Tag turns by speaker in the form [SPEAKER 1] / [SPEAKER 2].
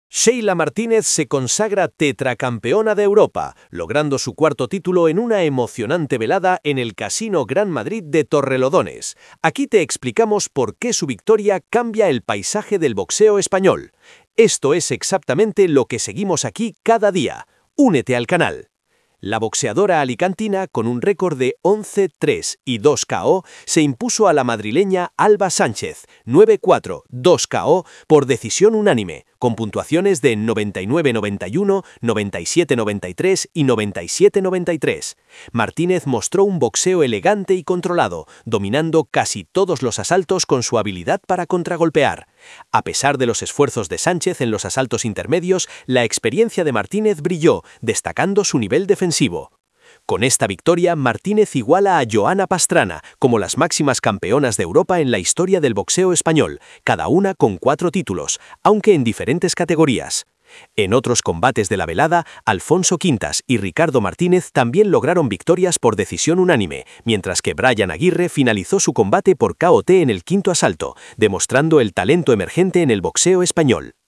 [SPEAKER 1] Sheila Martínez se consagra tetracampeona de Europa, logrando su cuarto título en una emocionante velada en el Casino Gran Madrid de Torrelodones. Aquí te explicamos por qué su victoria cambia el paisaje del boxeo español. Esto es exactamente lo que seguimos aquí cada día. Únete al canal. La boxeadora alicantina, con un récord de 11-3 y 2 KO, se impuso a la madrileña Alba Sánchez, 9-4, 2 KO, por decisión unánime, con puntuaciones de 99-91, 97-93 y 97-93. Martínez mostró un boxeo elegante y controlado, dominando casi todos los asaltos con su habilidad para contragolpear. A pesar de los esfuerzos de Sánchez en los asaltos intermedios, la experiencia de Martínez brilló, destacando su nivel defensivo. Con esta victoria, Martínez iguala a Joana Pastrana como las máximas campeonas de Europa en la historia del boxeo español, cada una con 4 títulos, aunque en diferentes categorías. En otros combates de la velada, Alfonso Quintas y Ricardo Martínez también lograron victorias por decisión unánime, mientras que Brian Aguirre finalizó su combate por KO en el quinto asalto, demostrando el talento emergente en el boxeo español.